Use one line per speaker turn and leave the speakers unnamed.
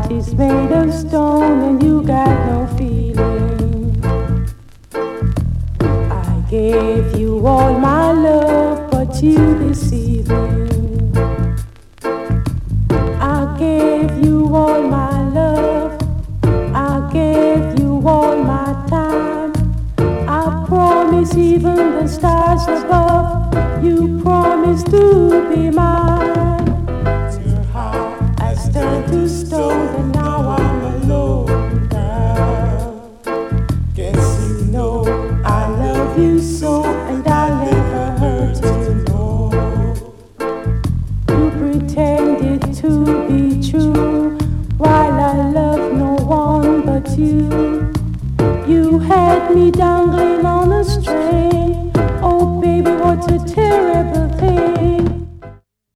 is made of stone and you got no feeling. I gave you all my love, but you deceive me. I gave you all my love, I gave you all my time. I promise even the stars above, you promise to be mine.
Your heart
has turned to stone and now I'm alone, girl.
guess you know
I love you so and I'll never hurt you, no. You pretended to be true while I love no one but you. You had me dangling on a string.